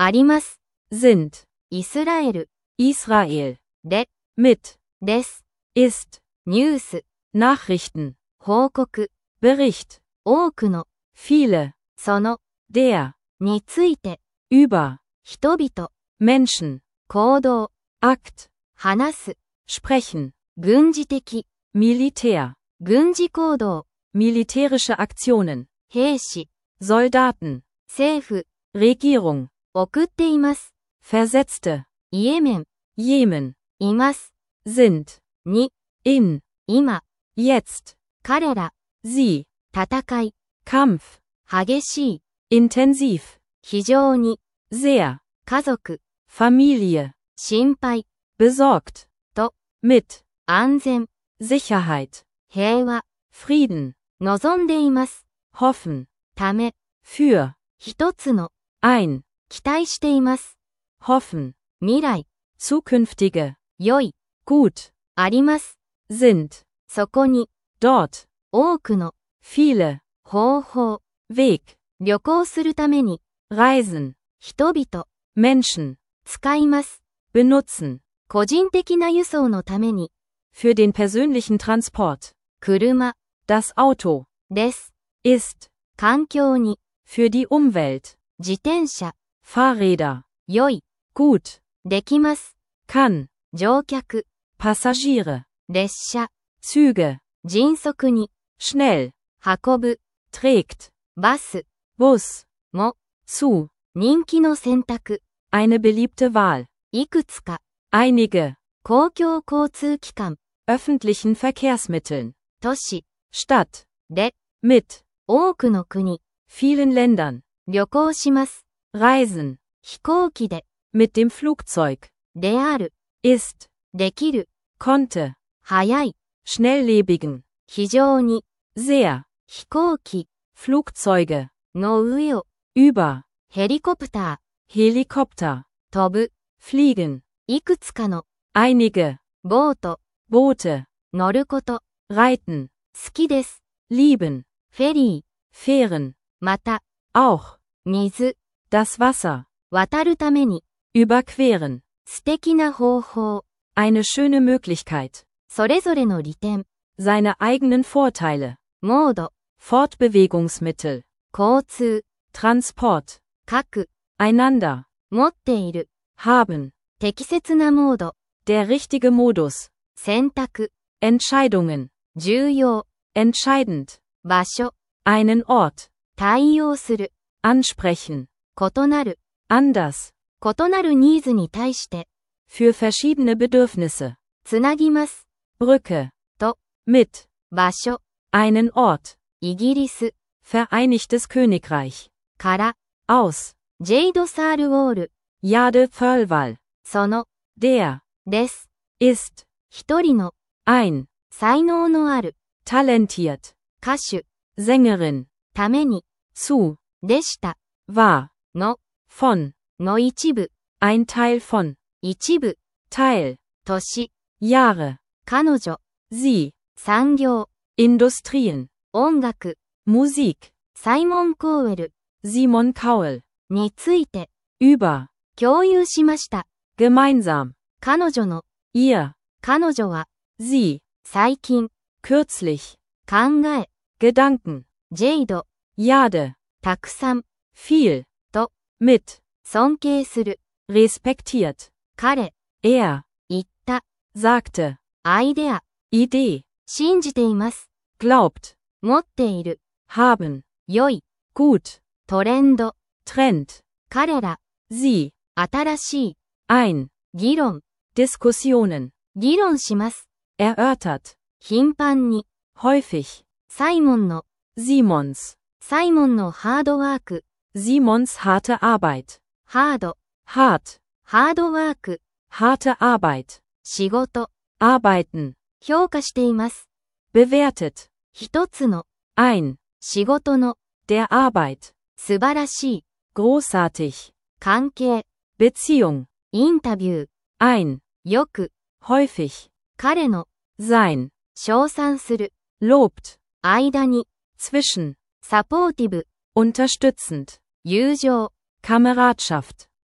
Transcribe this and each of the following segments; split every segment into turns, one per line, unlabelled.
あります。
sind,
イスラエル、
Israel,
で、
mit,
です。
ist,
ニュース、
Nachrichten,
報告、
Bericht,
多くの、
viele,
その、
der,
について、
über,
人々、
Menschen,
行動、
Akt,
話す、
sprechen,
軍事的、
Militär,
軍事行動、
militärische Aktionen,
兵士、
Soldaten,
政府、
Regierung,
送っています。
Versetzte,
イエメン、
Jemen,
います。
sind,
に、
in,
今、
jetzt,
彼ら、
sie,
戦い、
Kampf,
激しい、
intensiv,
非常に、
sehr,
家族、
Familie,
心配、
besorgt,
と、
mit,
安全、
Sicherheit,
平和、
Frieden,
望んでいます。
hoffen,
ため、
für,
一つの、
ein,
期待しています。
hoffen,
未来、
zukünftige,
良い、
gut,
あります。
sind,
そこに、
dort,
多くの、
viele,
方法、
Weg,
旅行するために、
reisen,
人々、
Menschen,
使います。
benutzen,
個人的な輸送のために、
für den persönlichen Transport,
車、
das Auto,
です。
ist,
環境に、
für die Umwelt,
自転車、
Fahrräder,
良い、
gut,
できます。
kann,
乗客、
Passagiere,
列車、
Züge,
迅速に、
schnell,
運ぶ、
trägt,
バス、
Bus,
も、
zu,
人気の選択、
eine beliebte Wahl,
いくつか、
einige,
公共交通機関、
öffentlichen Verkehrsmitteln,
都市、
Stadt,
で、
mit,
多くの国、
vielen Ländern,
旅行します。
reisen,
飛行機で、
mit dem Flugzeug,
である、
ist,
できる、
konnte,
早い、
schnelllebigen,
非常に、
sehr,
飛行機、
Flugzeuge,
の上を、
über,
ヘリコプタ
Helikopter,
ー、飛ぶ、
fliegen,
いくつかの、
einige,
ボート、
Boote,
乗ること、
reiten,
好きです。
lieben,
フェリー、
Fähren,
また、
auch,
水、
das Wasser,
渡るために、
überqueren,
素敵な方法、
eine schöne Möglichkeit,
それぞれの利点、
seine eigenen Vorteile,
モード、
Fortbewegungsmittel,
交通、
Transport,
各、
einander,
持っている、
haben,
適切なモード、
der richtige Modus,
選択、
Entscheidungen,
重要、
entscheidend,
場所、
einen Ort,
対応する、
ansprechen,
異なる、
anders,
異なるニーズに対して、
für verschiedene Bedürfnisse,
つなぎます、
Brücke,
と、
mit,
場所、
einen Ort,
イギリス、
Vereinigtes Königreich,
から、
aus,
ジェイド・サール・ウォール、
Jade Thirlwall,
その、
der,
です。
ist,
一人の、
ein,
才能のある、
talentiert,
歌手、
Sängerin,
ために、
zu,
でした、
war,
の、
von,
の一部、
ein Teil von,
一部、
Teil,
年、
Jahre,
彼女、
sie,
産業、
Industrien,
音楽、
Musik,
サイモン・コーウェル、
Simon Cowell,
について、
über,
共有しました。
gemeinsam,
彼女の、
ihr,
彼女は、
sie,
最近、
kürzlich,
考え、
Gedanken,
ジェイド、
Jade,
たくさん、
viel,
と、
mit,
尊敬する、
respektiert,
彼、
er,
言った、
sagte,
アイデア、
Idee,
信じています。
glaubt,
持っている、
haben,
良い、
gut,
トレンド、
Trend,
彼ら、
sie,
新しい、
ein,
議論、
Diskussionen,
議論します。
erörtert,
頻繁に、
häufig,
サイモンの、
Simons,
サイモンのハードワーク、
Simons harte Arbeit,
ハード、
hart,
ハードワーク、
harte Arbeit,
仕事、
arbeiten,
評価しています。
bewertet,
一つの、
ein,
仕事の、
der Arbeit,
素晴らしい、
großartig,
関係、
Beziehung,
インタビュー、
ein,
よく、
häufig,
彼の、
sein,
称賛する、
lobt,
間に、
zwischen,
サポーティブ、
unterstützend,
友情、
Kameradschaft,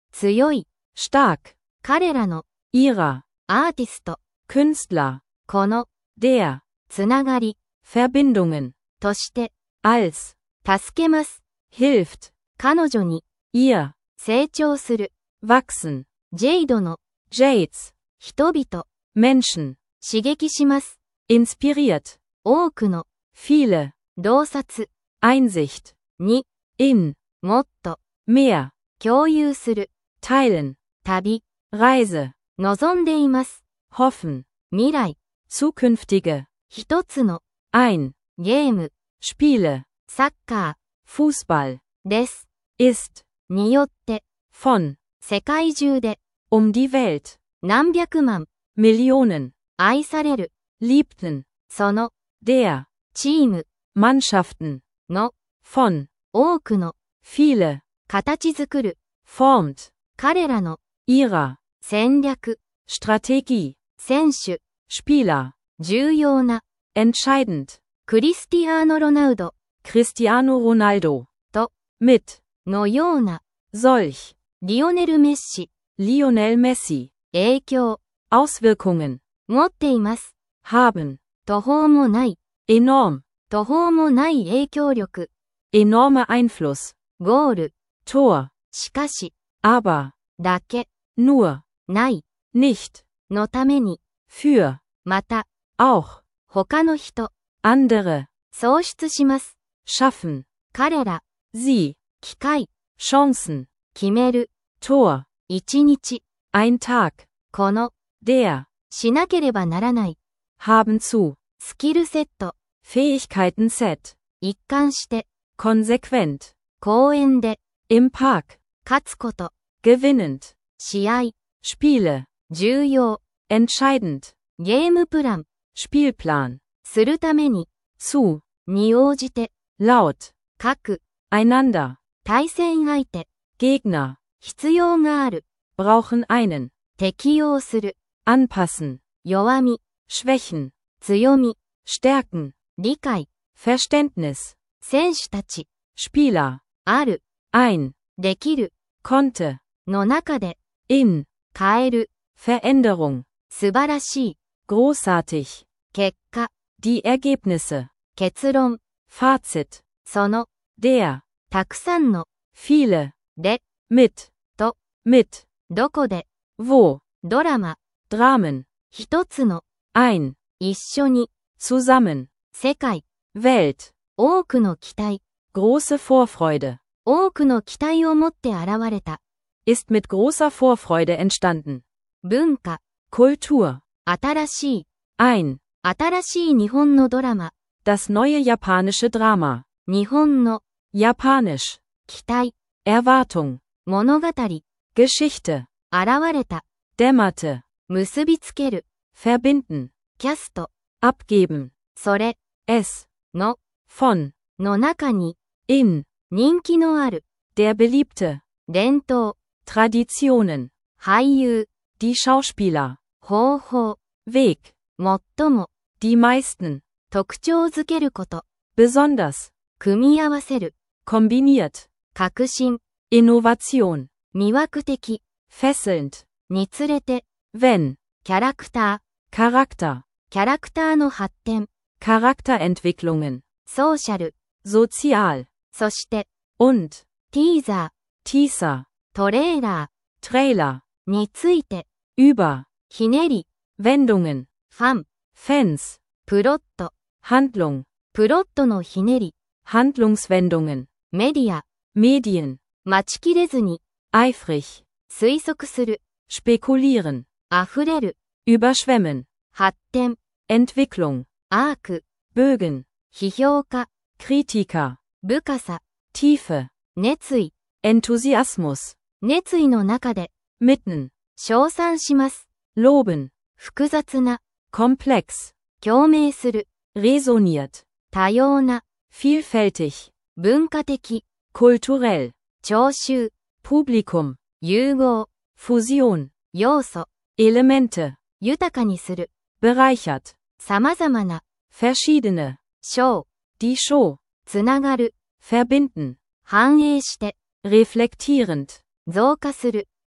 強い、
stark,
彼らの、
ihrer,
アーティスト、
Künstler,
この、
der,
つながり、
Verbindungen,
として、
als,
助けます、
hilft,
彼女に、
ihr,
成長する、
wachsen,
ジェイドの、
Jades,
人々、
Menschen,
刺激します、
inspiriert,
多くの、
viele,
洞察、
Einsicht,
に、
in,
もっと、
mehr,
共有する、
teilen,
旅、
Reise,
望んでいます、
hoffen,
未来、
zukünftige,
一つの、
ein,
ゲーム、
Spiele,
サッカ
Fußball,
ー、です、
ist,
によって、
von,
世界中で、
die Welt,
何百万、
Millionen,
愛される、
liebten,
その、
der,
チーム、
Mannschaften,
の、
von,
多くの、
viele,
形作る、
formt,
彼らの、
ihrer,
戦略、
Strategie,
選手、
Spieler,
重要な、
entscheidend,
クリスティアーノ・ロナウド、
Cristiano Ronaldo,
と、
mit,
のような、
solch,
リオネル・メッシ、
Lionel Messi,
影響、
Auswirkungen,
持っています。
haben,
途方もない、
enorm,
途方もない影響力、
enormer Einfluss,
ゴール、
Tor,
しかし、
aber,
だけ、
nur,
ない、
nicht,
のために、
für,
また、
auch,
他の人、
andere,
創出します。
schaffen,
彼ら、
sie,
機会、
Chancen,
決める、
Tor,
一日、
ein Tag,
この、
der,
しなければならない、
haben zu,
スキルセット、
Fähigkeiten-Set,
一貫して、
konsequent,
公園で、
im Park,
勝つこと、
gewinnend,
試合、
Spiele,
重要、
entscheidend,
ゲームプラン、
Spielplan,
するために、
zu,
に応じて、
laut,
各、
einander,
対戦相手、
Gegner,
必要がある、
brauchen einen,
適用する、
anpassen,
弱み、
schwächen,
強み、
stärken,
理解、
Verständnis,
選手たち、
Spieler,
ある、
ein,
できる、
konnte,
の中で、
in,
変える、
Veränderung,
素晴らしい、
großartig,
結果、
die Ergebnisse,
結論、
Fazit,
その、
der,
たくさんの、
viele,
で、
mit,
と、
mit,
どこで、
wo,
ドラマ、
Dramen,
一つの、
ein,
一緒に、
zusammen,
世界、
Welt,
多くの期待、
große Vorfreude,
多くの期待を持って現れた、
ist mit großer Vorfreude entstanden.
文化、
Kultur,
新しい、
ein,
新しい日本のドラマ、
das neue japanische Drama,
日本の、
japanisch,
期待、
Erwartung,
物語、
Geschichte,
現れた、
dämmerte,
結びつける、
verbinden,
キャスト、
abgeben,
それ、
es,
の、
von,
の中に、
in,
人気のある、
der beliebte,
伝統、
Traditionen,
俳優、
die Schauspieler,
方法、
Weg,
最も、
die meisten,
特徴づけること、
besonders,
組み合わせる、
kombiniert,
革新、
Innovation,
魅惑的、
fesselnd,
につれて、
wenn,
キャラクタ
Charakter,
ー、キャラクターの発展、
Charakterentwicklungen,
ソーシャル、
sozial,
そして、
und,
ティーザ
Teaser,
ー、トレーラ
Trailer,
ーについて、
über,
ひねり、
Wendungen,
ファン、
Fans,
プロット、
Handlung,
プロットのひねり、
Handlungswendungen,
メディア、
Medien,
待ちきれずに、
eifrig,
推測する、
spekulieren,
溢れる、
überschwemmen,
発展、
Entwicklung,
アーク、
Bögen,
批評家、
Kritiker,
深さ、
Tiefe,
熱意、
Enthusiasmus,
熱意の中で、
mitten,
称賛します。
loben,
複雑な、
komplex,
共鳴する、
resoniert,
多様な、
vielfältig,
文化的、
kulturell,
聴衆、
Publikum,
融合、
Fusion,
要素、
Elemente,
豊かにする、
bereichert,
様々な、
verschiedene,
章、
die Show,
つながる、
verbinden,
反映して、
reflektierend,
増加する、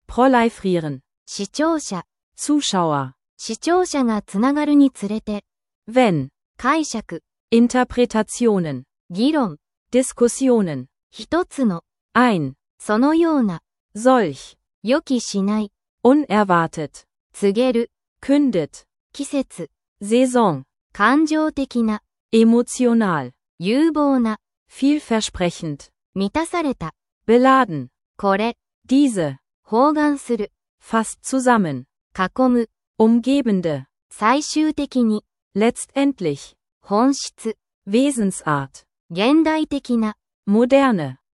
proliferieren,
視聴者、
Zuschauer,
視聴者がつながるにつれて、
wenn,
解釈、
Interpretationen,
議論、
Diskussionen,
一つの、
ein,
そのような、
solch,
予期しない、
unerwartet,
告げる、
kündet,
季節、
Saison,
感情的な、
emotional,
有望な、
vielversprechend,
満たされた、
beladen,
これ、
diese,
包含する、
fast zusammen,
囲む、
umgebende,
最終的に、
letztendlich,
本質、
Wesensart,
現代的な、
moderne,